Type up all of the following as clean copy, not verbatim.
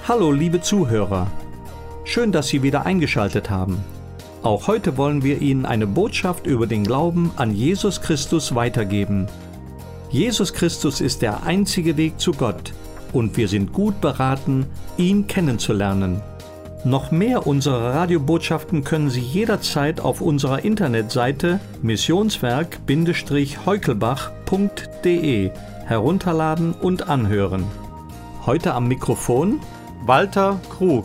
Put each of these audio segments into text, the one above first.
Hallo liebe Zuhörer, schön, dass Sie wieder eingeschaltet haben. Auch heute wollen wir Ihnen eine Botschaft über den Glauben an Jesus Christus weitergeben. Jesus Christus ist der einzige Weg zu Gott und wir sind gut beraten, ihn kennenzulernen. Noch mehr unserer Radiobotschaften können Sie jederzeit auf unserer Internetseite missionswerk-heukelbach.de herunterladen und anhören. Heute am Mikrofon Walter Krug.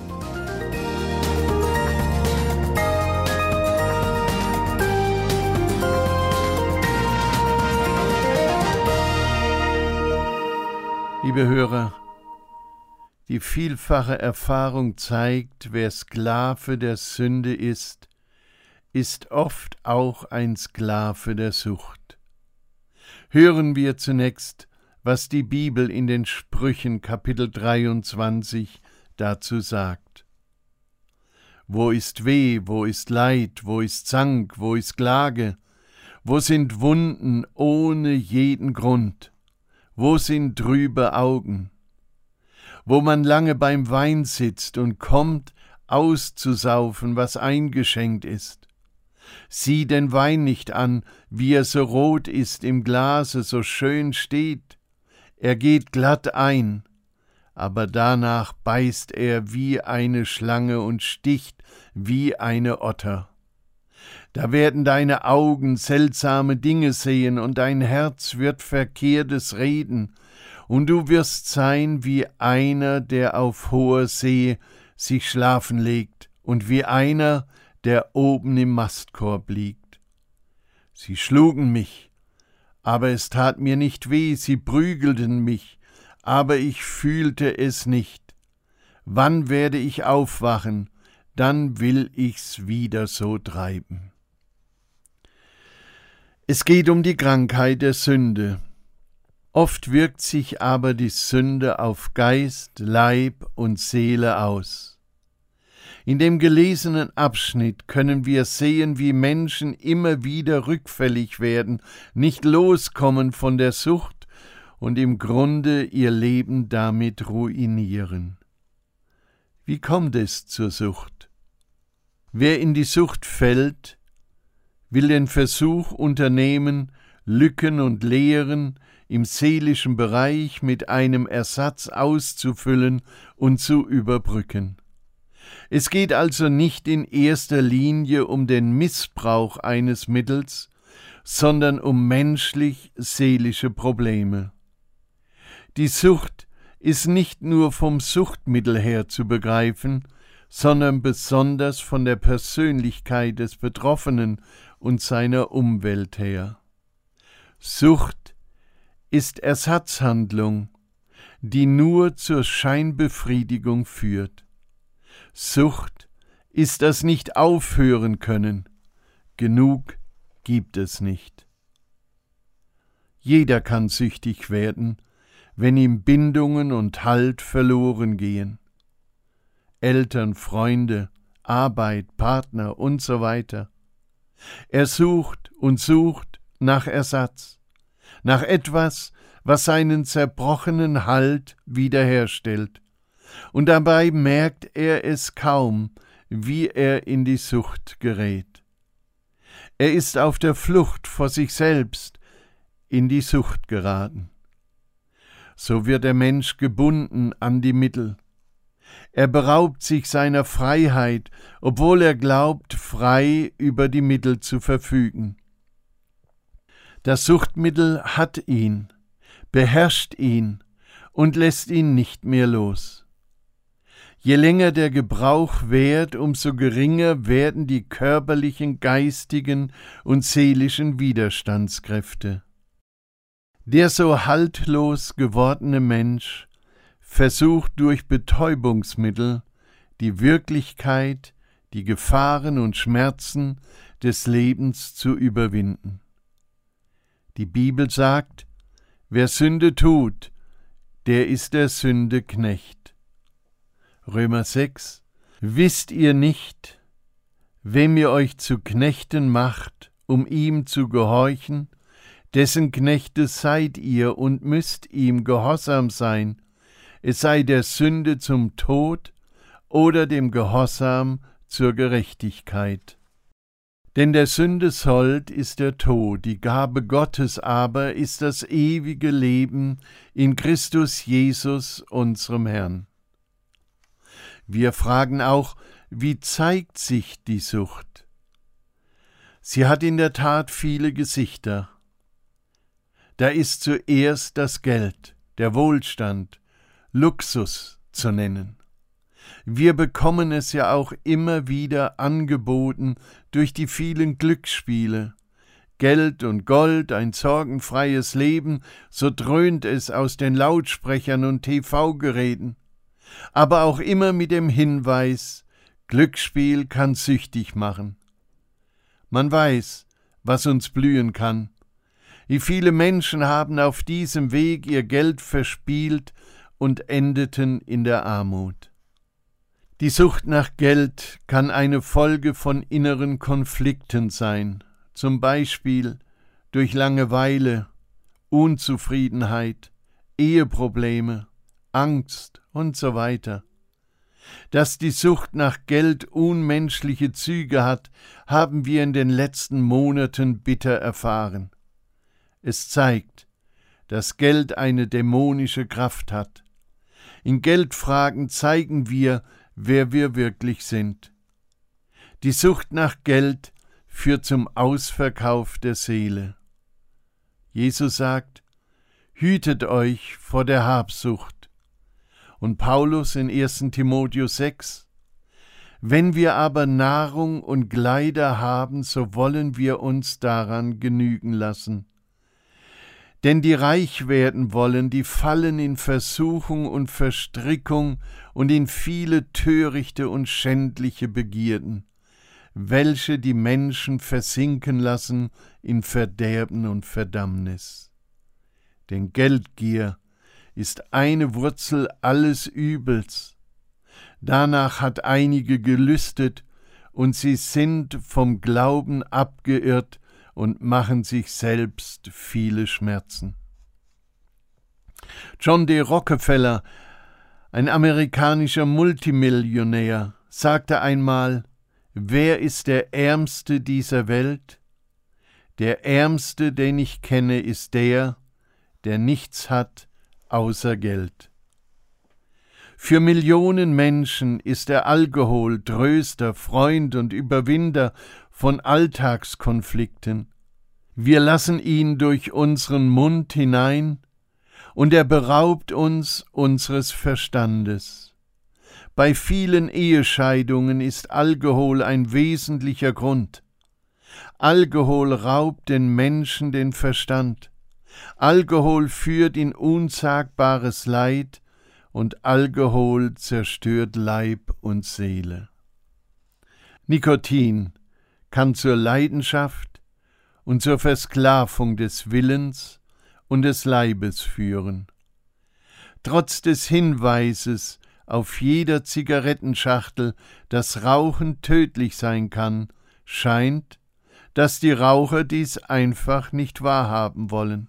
Liebe Hörer, die vielfache Erfahrung zeigt, wer Sklave der Sünde ist oft auch ein Sklave der Sucht. Hören wir zunächst, was die Bibel in den Sprüchen Kapitel 23 dazu sagt. Wo ist Weh, wo ist Leid, wo ist Zank, wo ist Klage, wo sind Wunden ohne jeden Grund, wo sind trübe Augen, wo man lange beim Wein sitzt und kommt, auszusaufen, was eingeschenkt ist. Sieh den Wein nicht an, wie er so rot ist im Glase, so schön steht. Er geht glatt ein, aber danach beißt er wie eine Schlange und sticht wie eine Otter. Da werden deine Augen seltsame Dinge sehen und dein Herz wird Verkehrtes reden, und du wirst sein wie einer, der auf hoher See sich schlafen legt, und wie einer, der oben im Mastkorb liegt. Sie schlugen mich, aber es tat mir nicht weh, sie prügelten mich, aber ich fühlte es nicht. Wann werde ich aufwachen, dann will ich's wieder so treiben. Es geht um die Krankheit der Sünde. Oft wirkt sich aber die Sünde auf Geist, Leib und Seele aus. In dem gelesenen Abschnitt können wir sehen, wie Menschen immer wieder rückfällig werden, nicht loskommen von der Sucht und im Grunde ihr Leben damit ruinieren. Wie kommt es zur Sucht? Wer in die Sucht fällt, will den Versuch unternehmen, Lücken und Leeren im seelischen Bereich mit einem Ersatz auszufüllen und zu überbrücken. Es geht also nicht in erster Linie um den Missbrauch eines Mittels, sondern um menschlich-seelische Probleme. Die Sucht ist nicht nur vom Suchtmittel her zu begreifen, sondern besonders von der Persönlichkeit des Betroffenen und seiner Umwelt her. Sucht ist Ersatzhandlung, die nur zur Scheinbefriedigung führt. Sucht ist das Nicht-Aufhören können. Genug gibt es nicht. Jeder kann süchtig werden, wenn ihm Bindungen und Halt verloren gehen. Eltern, Freunde, Arbeit, Partner und so weiter. Er sucht und sucht nach Ersatz, nach etwas, was seinen zerbrochenen Halt wiederherstellt. Und dabei merkt er es kaum, wie er in die Sucht gerät. Er ist auf der Flucht vor sich selbst in die Sucht geraten. So wird der Mensch gebunden an die Mittel. Er beraubt sich seiner Freiheit, obwohl er glaubt, frei über die Mittel zu verfügen. Das Suchtmittel hat ihn, beherrscht ihn und lässt ihn nicht mehr los. Je länger der Gebrauch währt, umso geringer werden die körperlichen, geistigen und seelischen Widerstandskräfte. Der so haltlos gewordene Mensch versucht durch Betäubungsmittel die Wirklichkeit, die Gefahren und Schmerzen des Lebens zu überwinden. Die Bibel sagt, wer Sünde tut, der ist der Sünde Knecht. Römer 6, wisst ihr nicht, wem ihr euch zu Knechten macht, um ihm zu gehorchen, dessen Knechte seid ihr und müsst ihm gehorsam sein, es sei der Sünde zum Tod oder dem Gehorsam zur Gerechtigkeit. Denn der Sünde Sold ist der Tod, die Gabe Gottes aber ist das ewige Leben in Christus Jesus, unserem Herrn. Wir fragen auch, wie zeigt sich die Sucht? Sie hat in der Tat viele Gesichter. Da ist zuerst das Geld, der Wohlstand, Luxus zu nennen. Wir bekommen es ja auch immer wieder angeboten durch die vielen Glücksspiele. Geld und Gold, ein sorgenfreies Leben, so dröhnt es aus den Lautsprechern und TV-Geräten. Aber auch immer mit dem Hinweis, Glücksspiel kann süchtig machen. Man weiß, was uns blühen kann. Wie viele Menschen haben auf diesem Weg ihr Geld verspielt und endeten in der Armut. Die Sucht nach Geld kann eine Folge von inneren Konflikten sein, zum Beispiel durch Langeweile, Unzufriedenheit, Eheprobleme, Angst und so weiter. Dass die Sucht nach Geld unmenschliche Züge hat, haben wir in den letzten Monaten bitter erfahren. Es zeigt, dass Geld eine dämonische Kraft hat. In Geldfragen zeigen wir, wer wir wirklich sind. Die Sucht nach Geld führt zum Ausverkauf der Seele. Jesus sagt, hütet euch vor der Habsucht. Und Paulus in 1. Timotheus 6, wenn wir aber Nahrung und Kleider haben, so wollen wir uns daran genügen lassen. Denn die reich werden wollen, die fallen in Versuchung und Verstrickung und in viele törichte und schändliche Begierden, welche die Menschen versinken lassen in Verderben und Verdammnis. Denn Geldgier ist eine Wurzel alles Übels. Danach hat einige gelüstet, und sie sind vom Glauben abgeirrt und machen sich selbst viele Schmerzen. John D. Rockefeller, ein amerikanischer Multimillionär, sagte einmal, wer ist der Ärmste dieser Welt? Der Ärmste, den ich kenne, ist der nichts hat außer Geld. Für Millionen Menschen ist der Alkohol Tröster, Freund und Überwinder von Alltagskonflikten. Wir lassen ihn durch unseren Mund hinein, und er beraubt uns unseres Verstandes. Bei vielen Ehescheidungen ist Alkohol ein wesentlicher Grund. Alkohol raubt den Menschen den Verstand. Alkohol führt in unsagbares Leid, und Alkohol zerstört Leib und Seele. Nikotin kann zur Leidenschaft und zur Versklavung des Willens und des Leibes führen. Trotz des Hinweises auf jeder Zigarettenschachtel, dass Rauchen tödlich sein kann, scheint, dass die Raucher dies einfach nicht wahrhaben wollen.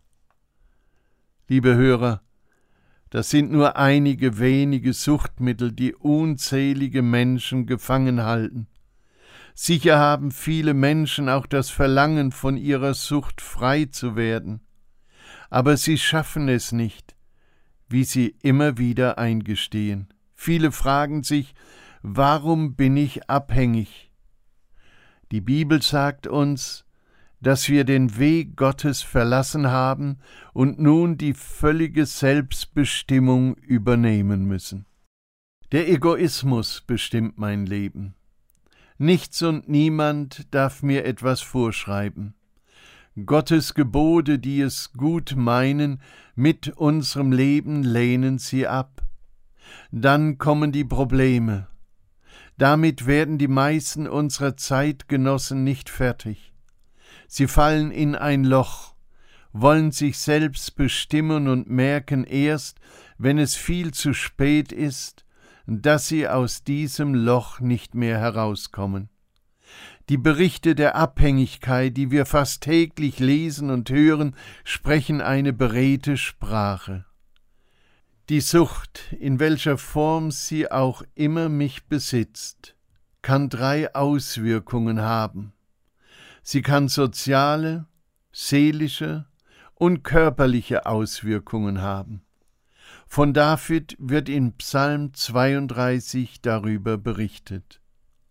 Liebe Hörer, das sind nur einige wenige Suchtmittel, die unzählige Menschen gefangen halten. Sicher haben viele Menschen auch das Verlangen, von ihrer Sucht frei zu werden. Aber sie schaffen es nicht, wie sie immer wieder eingestehen. Viele fragen sich, warum bin ich abhängig? Die Bibel sagt uns, dass wir den Weg Gottes verlassen haben und nun die völlige Selbstbestimmung übernehmen müssen. Der Egoismus bestimmt mein Leben. Nichts und niemand darf mir etwas vorschreiben. Gottes Gebote, die es gut meinen, mit unserem Leben lehnen sie ab. Dann kommen die Probleme. Damit werden die meisten unserer Zeitgenossen nicht fertig. Sie fallen in ein Loch, wollen sich selbst bestimmen und merken erst, wenn es viel zu spät ist, dass sie aus diesem Loch nicht mehr herauskommen. Die Berichte der Abhängigkeit, die wir fast täglich lesen und hören, sprechen eine beredte Sprache. Die Sucht, in welcher Form sie auch immer mich besitzt, kann 3 Auswirkungen haben. Sie kann soziale, seelische und körperliche Auswirkungen haben. Von David wird in Psalm 32 darüber berichtet.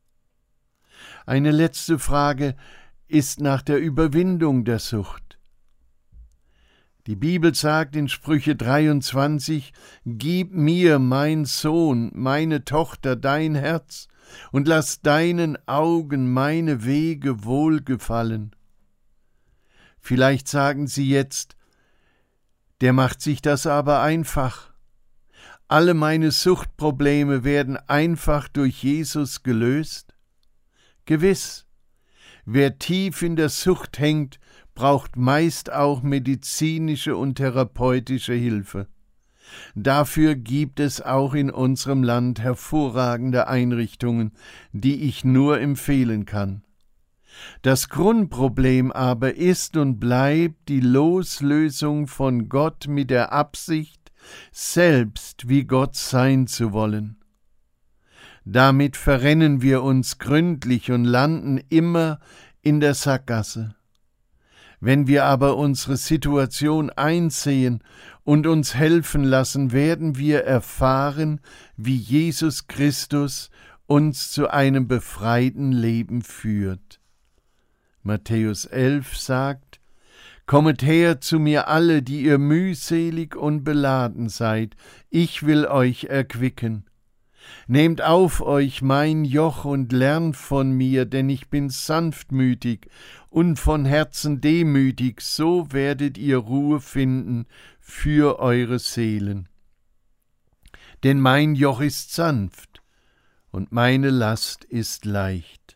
Eine letzte Frage ist nach der Überwindung der Sucht. Die Bibel sagt in Sprüche 23, »Gib mir, mein Sohn, meine Tochter, dein Herz, und lass deinen Augen meine Wege wohlgefallen.« Vielleicht sagen Sie jetzt, der macht sich das aber einfach. Alle meine Suchtprobleme werden einfach durch Jesus gelöst? Gewiss, wer tief in der Sucht hängt, braucht meist auch medizinische und therapeutische Hilfe. Dafür gibt es auch in unserem Land hervorragende Einrichtungen, die ich nur empfehlen kann. Das Grundproblem aber ist und bleibt die Loslösung von Gott mit der Absicht, selbst wie Gott sein zu wollen. Damit verrennen wir uns gründlich und landen immer in der Sackgasse. Wenn wir aber unsere Situation einsehen und uns helfen lassen, werden wir erfahren, wie Jesus Christus uns zu einem befreiten Leben führt. Matthäus 11 sagt, »Kommet her zu mir alle, die ihr mühselig und beladen seid, ich will euch erquicken. Nehmt auf euch mein Joch und lernt von mir, denn ich bin sanftmütig und von Herzen demütig, so werdet ihr Ruhe finden für eure Seelen. Denn mein Joch ist sanft und meine Last ist leicht.«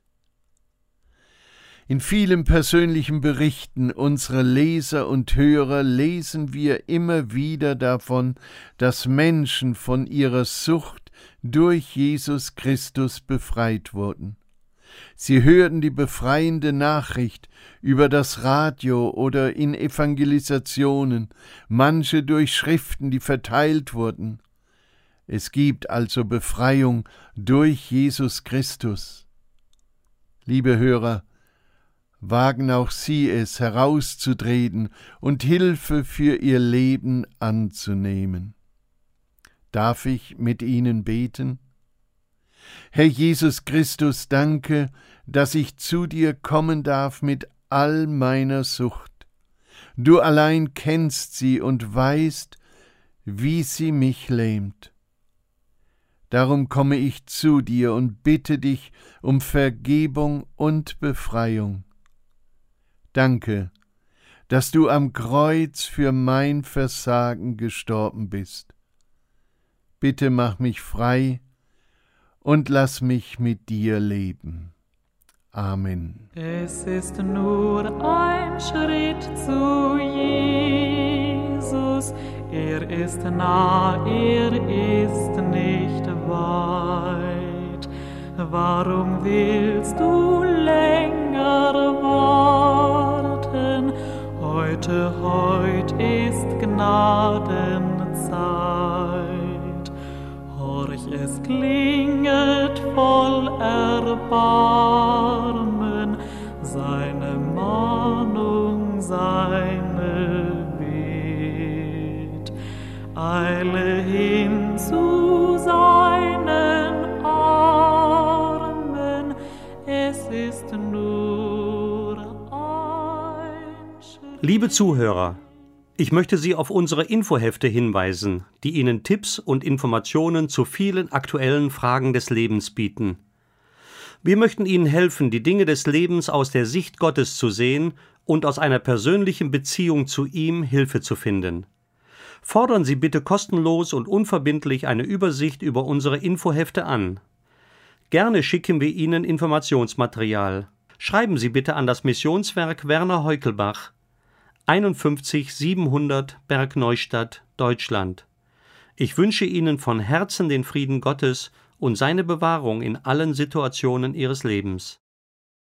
In vielen persönlichen Berichten unserer Leser und Hörer lesen wir immer wieder davon, dass Menschen von ihrer Sucht durch Jesus Christus befreit wurden. Sie hörten die befreiende Nachricht über das Radio oder in Evangelisationen, manche durch Schriften, die verteilt wurden. Es gibt also Befreiung durch Jesus Christus. Liebe Hörer, wagen auch Sie es, herauszutreten und Hilfe für Ihr Leben anzunehmen. Darf ich mit Ihnen beten? Herr Jesus Christus, danke, dass ich zu dir kommen darf mit all meiner Sucht. Du allein kennst sie und weißt, wie sie mich lähmt. Darum komme ich zu dir und bitte dich um Vergebung und Befreiung. Danke, dass du am Kreuz für mein Versagen gestorben bist. Bitte mach mich frei und lass mich mit dir leben. Amen. Es ist nur ein Schritt zu Jesus, er ist nah, er ist nicht weit. Warum willst du länger warten? Heut ist Gnadenzeit. Horch, es klinget voll Erbarmen, seine Mahnung, seine Bitt. Eile hin zu seinen Armen, es ist nur ein Schritt. Liebe Zuhörer, ich möchte Sie auf unsere Infohefte hinweisen, die Ihnen Tipps und Informationen zu vielen aktuellen Fragen des Lebens bieten. Wir möchten Ihnen helfen, die Dinge des Lebens aus der Sicht Gottes zu sehen und aus einer persönlichen Beziehung zu ihm Hilfe zu finden. Fordern Sie bitte kostenlos und unverbindlich eine Übersicht über unsere Infohefte an. Gerne schicken wir Ihnen Informationsmaterial. Schreiben Sie bitte an das Missionswerk Werner Heukelbach, 51 700 Bergneustadt, Deutschland. Ich wünsche Ihnen von Herzen den Frieden Gottes und seine Bewahrung in allen Situationen Ihres Lebens.